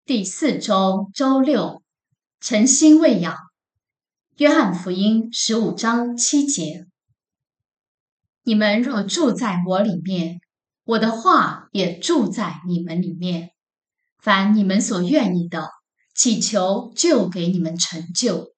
第4周周六，晨星喂养。约翰福音15章7节：你们若住在我里面，我的话也住在你们里面。凡你们所愿意的，祈求就给你们成就。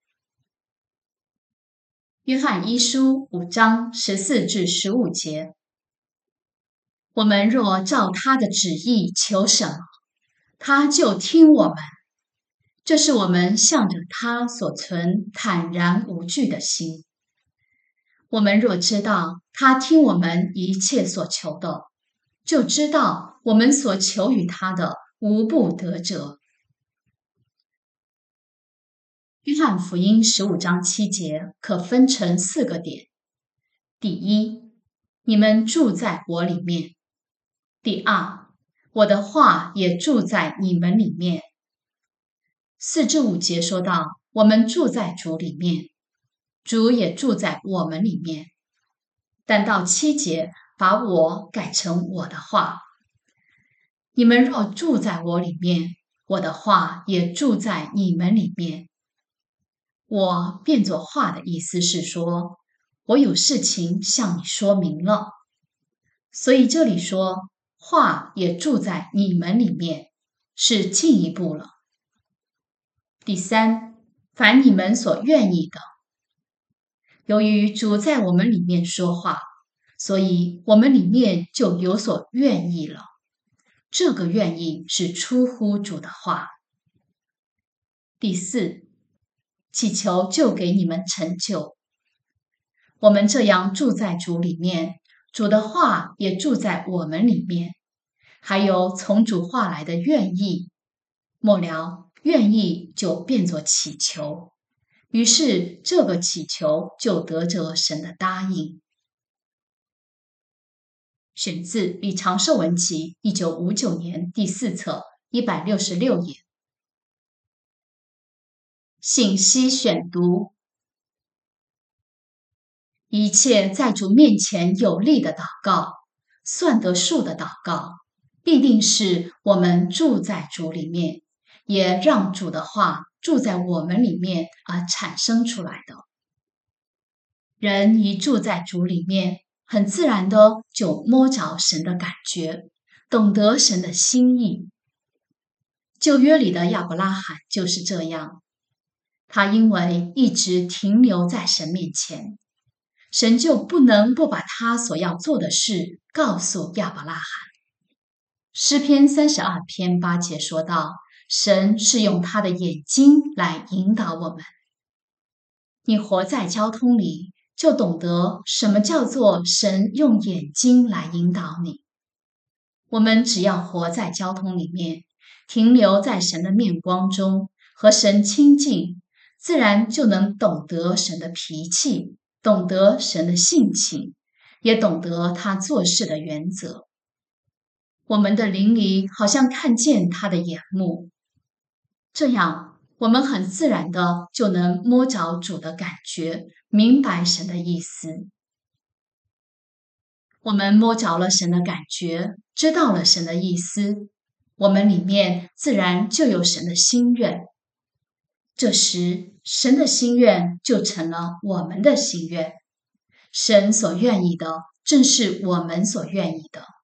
约翰一书5章14至15节：我们若照他的旨意求什么，他就听我们。这是我们向着他所存坦然无惧的心。我们若知道他听我们一切所求的，就知道我们所求于他的无不得着。约翰福音15章7节可分成4个点：第一，你们住在我里面；第二，我的话也住在你们里面。4至5节说到我们住在主里面，主也住在我们里面。但到7节把我改成我的话，你们若住在我里面，我的话也住在你们里面。我变作话的意思是说，我有事情向你说明了。所以这里说话也住在你们里面，是进一步了。第三，凡你们所愿意的。由于主在我们里面说话，所以我们里面就有所愿意了。这个愿意是出乎主的话。第四，祈求就给你们成就。我们这样住在主里面，主的话也住在我们里面，还有从主话来的愿意。末了，愿意就变作祈求，于是这个祈求就得着神的答应。选自《李长寿文集》1959年第4册166页。信息选读：一切在主面前有力的祷告，算得数的祷告，必定是我们住在主里面，也让主的话住在我们里面而产生出来的。人一住在主里面，很自然的就摸着神的感觉，懂得神的心意。旧约里的亚伯拉罕就是这样，他因为一直停留在神面前，神就不能不把他所要做的事告诉亚伯拉罕。诗篇32篇8节说道，神是用他的眼睛来引导我们。你活在交通里，就懂得什么叫做神用眼睛来引导你。我们只要活在交通里面，停留在神的面光中，和神亲近，自然就能懂得神的脾气，懂得神的性情，也懂得他做事的原则。我们的灵里好像看见他的眼目，这样我们很自然的就能摸着主的感觉，明白神的意思。我们摸着了神的感觉，知道了神的意思，我们里面自然就有神的心愿。这时，神的心愿就成了我们的心愿。神所愿意的，正是我们所愿意的。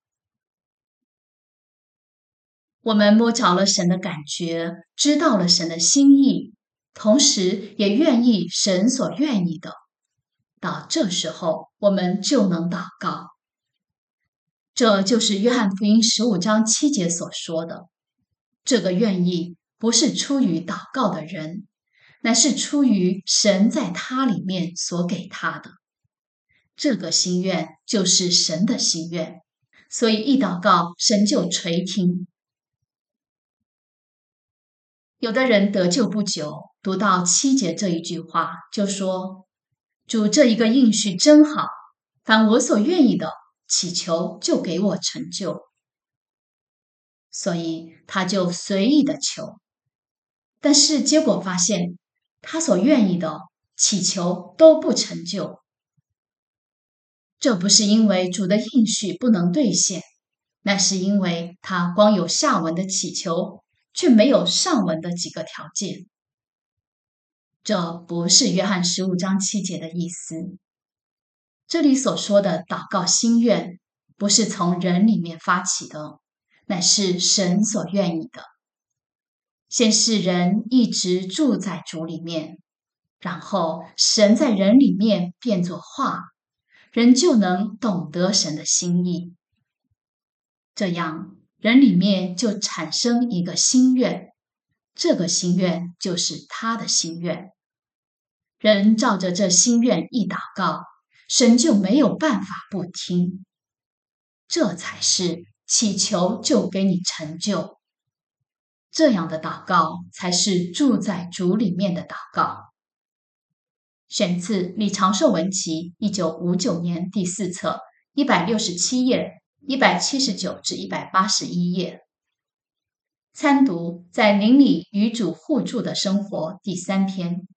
我们摸着了神的感觉，知道了神的心意，同时也愿意神所愿意的。到这时候，我们就能祷告。这就是约翰福音15章7节所说的。这个愿意不是出于祷告的人，乃是出于神在他里面所给他的。这个心愿就是神的心愿，所以一祷告，神就垂听。有的人得救不久，读到7节这一句话，就说：主这一个应许真好，凡我所愿意的，祈求就给我成就。所以他就随意的求，但是结果发现，他所愿意的祈求都不成就。这不是因为主的应许不能兑现，那是因为他光有下文的祈求， 却没有上文的几个条件。这不是约翰15章7节的意思。这里所说的祷告心愿，不是从人里面发起的，乃是神所愿意的。先是人一直住在主里面，然后神在人里面变作话，人就能懂得神的心意。这样，人里面就产生一个心愿，这个心愿就是他的心愿。人照着这心愿一祷告，神就没有办法不听。这才是祈求就给你成就。这样的祷告才是住在主里面的祷告。选自李长寿文集1959年第4册167页179至181页。参读在灵里与主互助的生活第3篇。